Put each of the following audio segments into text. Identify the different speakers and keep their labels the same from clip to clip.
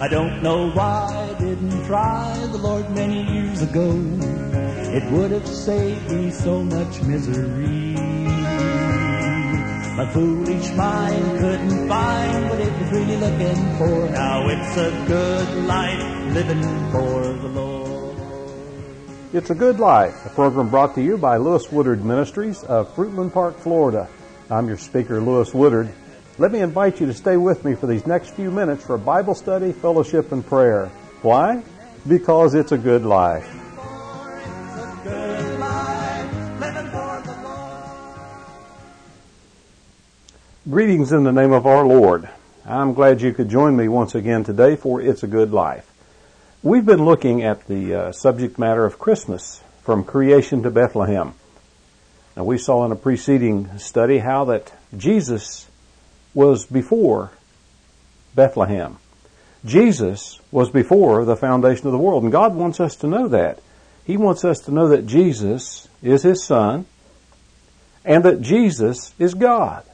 Speaker 1: I don't know why I didn't try the Lord many years ago. It would have saved me so much misery. My foolish mind couldn't find what it was really looking for. Now it's a good life living for the Lord.
Speaker 2: It's a Good Life, a program brought to you by Lewis Woodard Ministries of Fruitland Park, Florida. I'm your speaker, Lewis Woodard. Let me invite you to stay with me for these next few minutes for Bible study, fellowship, and prayer. Why? Because it's a good life. Greetings in the name of our Lord. I'm glad you could join me once again today for It's a Good Life. We've been looking at the subject matter of Christmas, from creation to Bethlehem. Now, we saw in a preceding study how that Jesus was before Bethlehem. Jesus was before the foundation of the world, and God wants us to know that. He wants us to know that Jesus is His Son, and that Jesus is God.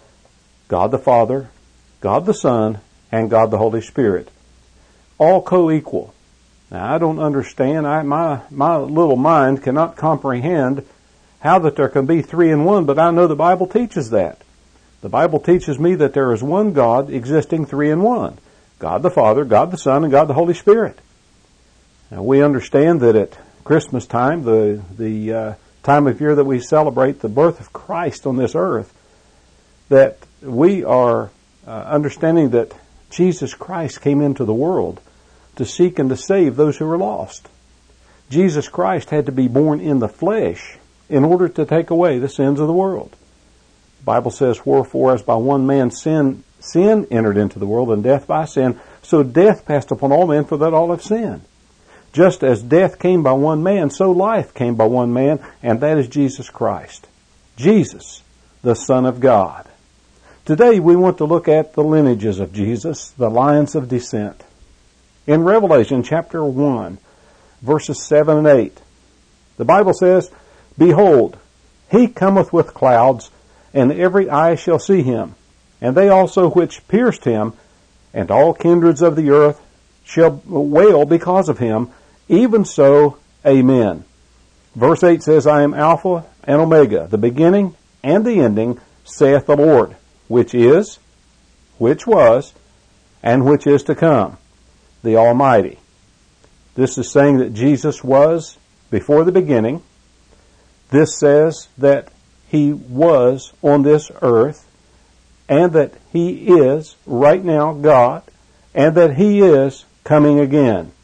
Speaker 2: God the Father, God the Son, and God the Holy Spirit. All co-equal. Now, I don't understand. My little mind cannot comprehend how that there can be three in one, but I know the Bible teaches that. The Bible teaches me that there is one God existing three in one. God the Father, God the Son, and God the Holy Spirit. Now, we understand that at Christmas time, the time of year that we celebrate the birth of Christ on this earth, that we are understanding that Jesus Christ came into the world to seek and to save those who are lost. Jesus Christ had to be born in the flesh in order to take away the sins of the world. The Bible says, wherefore as by one man sin entered into the world, and death by sin, so death passed upon all men, for that all have sinned. Just as death came by one man, so life came by one man, and that is Jesus Christ. Jesus, the Son of God. Today we want to look at the lineages of Jesus, the lines of descent. In Revelation chapter 1, verses 7 and 8, the Bible says, behold, He cometh with clouds, and every eye shall see Him, and they also which pierced Him, and all kindreds of the earth shall wail because of Him. Even so, Amen. Verse 8 says, I am Alpha and Omega, the beginning and the ending, saith the Lord, which is, which was, and which is to come, the Almighty. This is saying that Jesus was before the beginning. This says that He was on this earth, and that He is right now God, and that He is coming again.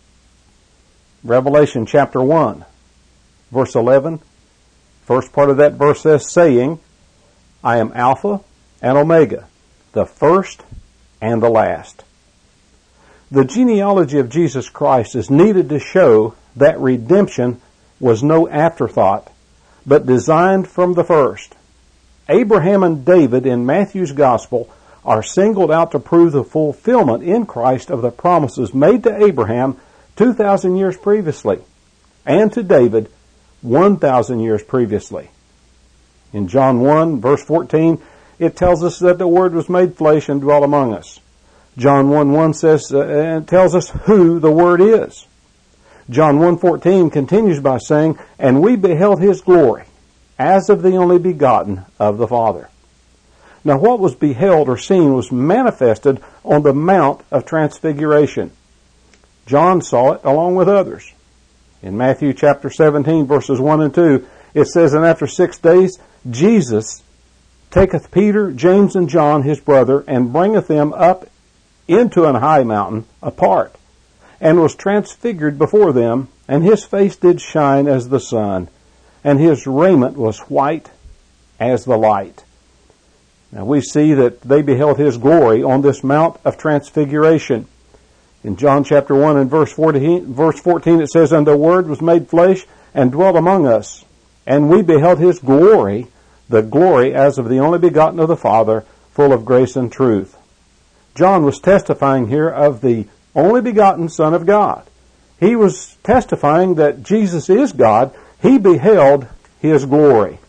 Speaker 2: Revelation chapter 1, verse 11, first part of that verse says, saying, I am Alpha and Omega, the first and the last. The genealogy of Jesus Christ is needed to show that redemption was no afterthought, but designed from the first. Abraham and David in Matthew's Gospel are singled out to prove the fulfillment in Christ of the promises made to Abraham 2,000 years previously, and to David 1,000 years previously. In John 1, verse 14, it tells us that the Word was made flesh and dwelt among us. John 1:1 says, and tells us who the Word is. John 1:14 continues by saying, and we beheld His glory, as of the only begotten of the Father. Now, what was beheld or seen was manifested on the Mount of Transfiguration. John saw it along with others. In Matthew chapter 17, verses 1 and 2, it says, and after 6 days, Jesus taketh Peter, James, and John, his brother, and bringeth them up into an high mountain apart, and was transfigured before them, and His face did shine as the sun, and His raiment was white as the light. Now we see that they beheld His glory on this Mount of Transfiguration. In John chapter 1 and verse 14 it says, and the Word was made flesh and dwelt among us, and we beheld His glory, the glory as of the only begotten of the Father, full of grace and truth. John was testifying here of the only begotten Son of God. He was testifying that Jesus is God. He beheld His glory.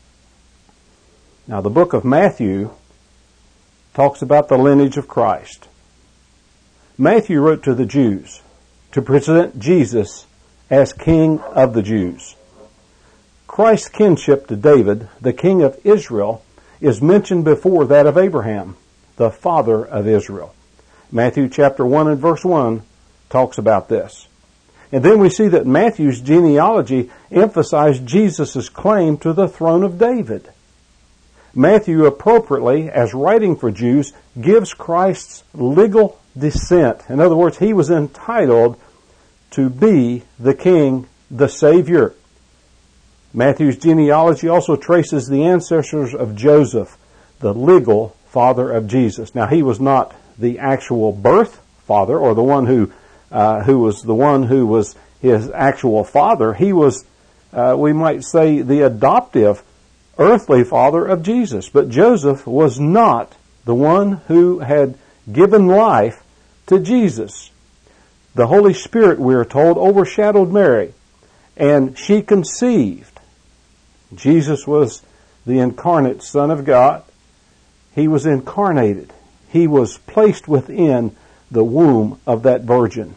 Speaker 2: Now, the book of Matthew talks about the lineage of Christ. Matthew wrote to the Jews to present Jesus as King of the Jews. Christ's kinship to David, the king of Israel, is mentioned before that of Abraham, the father of Israel. Matthew chapter 1 and verse 1 talks about this. And then we see that Matthew's genealogy emphasized Jesus' claim to the throne of David. Matthew appropriately, as writing for Jews, gives Christ's legal descent. In other words, he was entitled to be the king, the Savior. Matthew's genealogy also traces the ancestors of Joseph, the legal father of Jesus. Now, he was not the actual birth father, or the one who was his actual father. He was, we might say, the adoptive earthly father of Jesus. But Joseph was not the one who had given life to Jesus. The Holy Spirit, we are told, overshadowed Mary, and she conceived. Jesus was the incarnate Son of God. He was incarnated. He was placed within the womb of that virgin.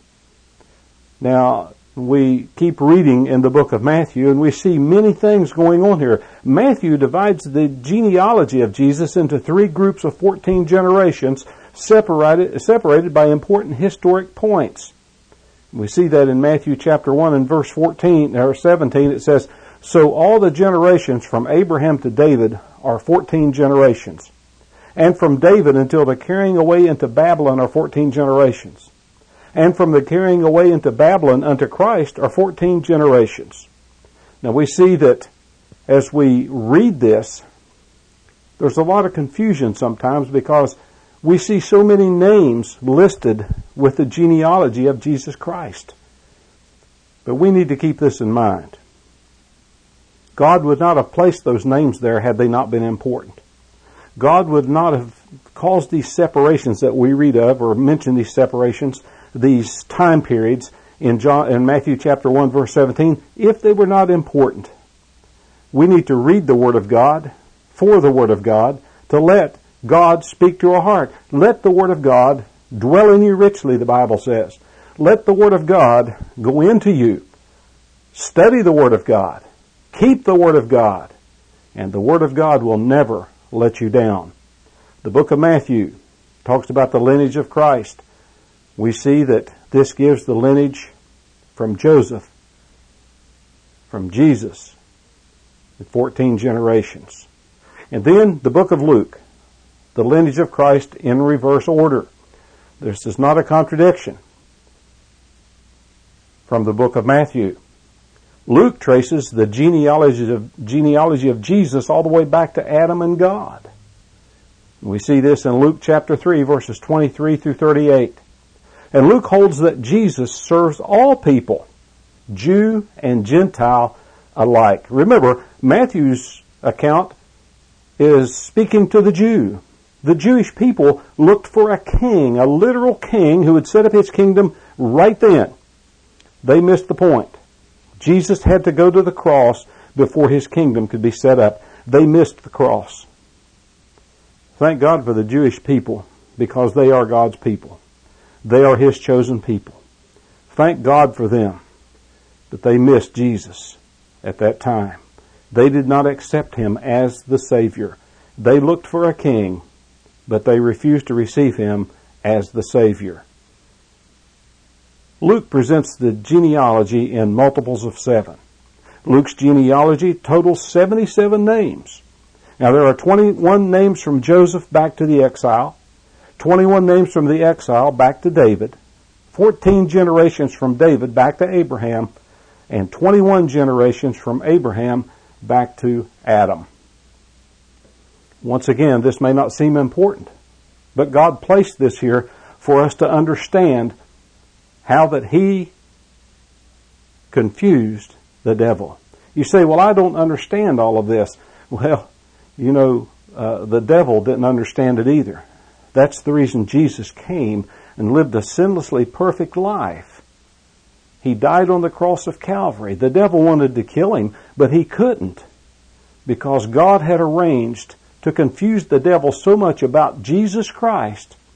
Speaker 2: Now, we keep reading in the book of Matthew, and we see many things going on here. Matthew divides the genealogy of Jesus into 3 groups of 14 generations, separated by important historic points. We see that in Matthew chapter 1 and verse 14 or 17. It says, "So all the generations from Abraham to David are 14 generations. And from David until the carrying away into Babylon are 14 generations. And from the carrying away into Babylon unto Christ are 14 generations." Now we see that as we read this, there's a lot of confusion sometimes because we see so many names listed with the genealogy of Jesus Christ. But we need to keep this in mind. God would not have placed those names there had they not been important. God would not have caused these separations that we read of, or mention these separations, these time periods in Matthew chapter 1 verse 17, if they were not important. We need to read the Word of God for the Word of God, to let God speak to our heart. Let the Word of God dwell in you richly, the Bible says. Let the Word of God go into you. Study the Word of God. Keep the Word of God. And the Word of God will never let you down. The book of Matthew talks about the lineage of Christ. We see that this gives the lineage from Joseph, from Jesus, in 14 generations. And then the book of Luke, the lineage of Christ in reverse order. This is not a contradiction from the book of Matthew. Luke traces the genealogy of Jesus all the way back to Adam and God. We see this in Luke chapter 3, verses 23 through 38. And Luke holds that Jesus serves all people, Jew and Gentile alike. Remember, Matthew's account is speaking to the Jew. The Jewish people looked for a king, a literal king who would set up his kingdom right then. They missed the point. Jesus had to go to the cross before his kingdom could be set up. They missed the cross. Thank God for the Jewish people, because they are God's people. They are his chosen people. Thank God for them, but they missed Jesus at that time. They did not accept him as the Savior. They looked for a king, but they refused to receive him as the Savior. Luke presents the genealogy in multiples of 7. Luke's genealogy totals 77 names. Now there are 21 names from Joseph back to the exile, 21 names from the exile back to David, 14 generations from David back to Abraham, and 21 generations from Abraham back to Adam. Once again, this may not seem important, but God placed this here for us to understand how that he confused the devil. You say, well, I don't understand all of this. Well, the devil didn't understand it either. That's the reason Jesus came and lived a sinlessly perfect life. He died on the cross of Calvary. The devil wanted to kill him, but he couldn't, because God had arranged to confuse the devil so much about Jesus Christ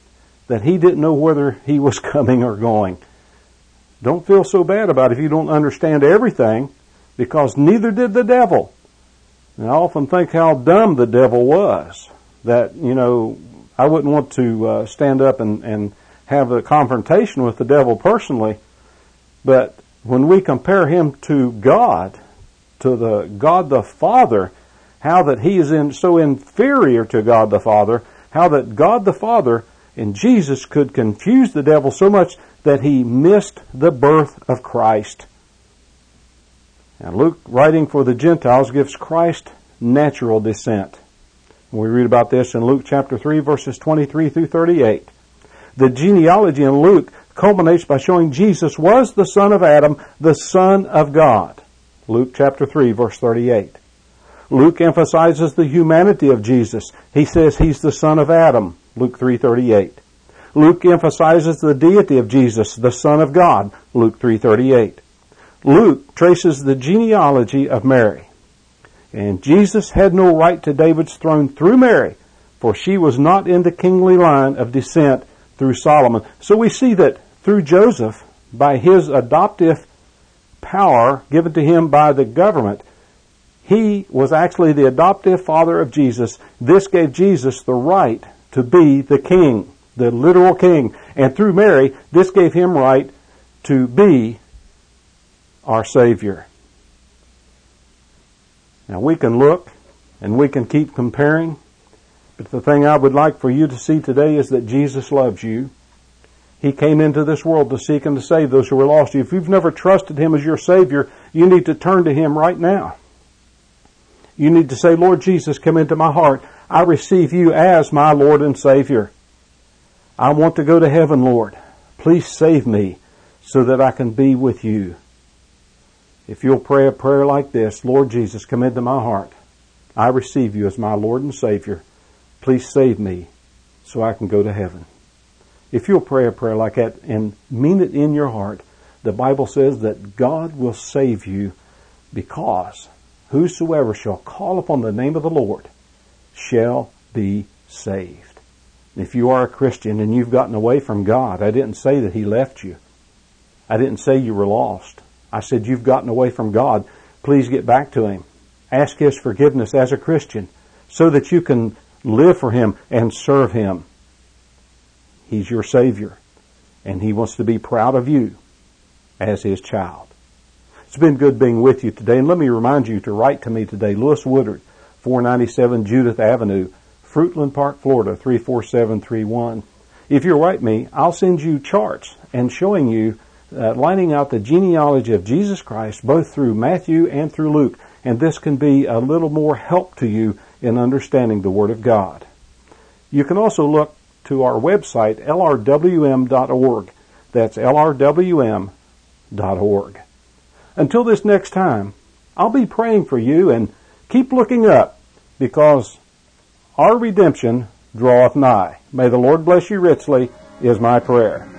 Speaker 2: that he didn't know whether he was coming or going. Don't feel so bad about it if you don't understand everything, because neither did the devil. And I often think how dumb the devil was. That, I wouldn't want to stand up and have a confrontation with the devil personally, but when we compare him to God, to the God the Father, how that he is so inferior to God the Father, how that God the Father and Jesus could confuse the devil so much that he missed the birth of Christ. Now Luke, writing for the Gentiles, gives Christ natural descent. We read about this in Luke chapter 3, verses 23 through 38. The genealogy in Luke culminates by showing Jesus was the son of Adam, the son of God. Luke chapter 3, verse 38. Luke emphasizes the humanity of Jesus. He says he's the son of Adam, Luke 3:38. Luke emphasizes the deity of Jesus, the Son of God, Luke 3:38. Luke traces the genealogy of Mary. And Jesus had no right to David's throne through Mary, for she was not in the kingly line of descent through Solomon. So we see that through Joseph, by his adoptive power given to him by the government, he was actually the adoptive father of Jesus. This gave Jesus the right to be the king, the literal king. And through Mary, this gave him right to be our Savior. Now we can look and we can keep comparing, but the thing I would like for you to see today is that Jesus loves you. He came into this world to seek and to save those who were lost. If you've never trusted Him as your Savior, you need to turn to Him right now. You need to say, Lord Jesus, come into my heart. I receive you as my Lord and Savior. I want to go to heaven, Lord. Please save me so that I can be with you. If you'll pray a prayer like this, Lord Jesus, come into my heart. I receive you as my Lord and Savior. Please save me so I can go to heaven. If you'll pray a prayer like that and mean it in your heart, the Bible says that God will save you, because whosoever shall call upon the name of the Lord shall be saved. If you are a Christian and you've gotten away from God, I didn't say that He left you. I didn't say you were lost. I said you've gotten away from God. Please get back to Him. Ask His forgiveness as a Christian so that you can live for Him and serve Him. He's your Savior, and He wants to be proud of you as His child. It's been good being with you today, and let me remind you to write to me today. Lewis Woodard, 497 Judith Avenue, Fruitland Park, Florida, 34731. If you write me, I'll send you charts and showing you, lining out the genealogy of Jesus Christ, both through Matthew and through Luke. And this can be a little more help to you in understanding the Word of God. You can also look to our website, lrwm.org. That's lrwm.org. Until this next time, I'll be praying for you, and keep looking up, because our redemption draweth nigh. May the Lord bless you richly, is my prayer.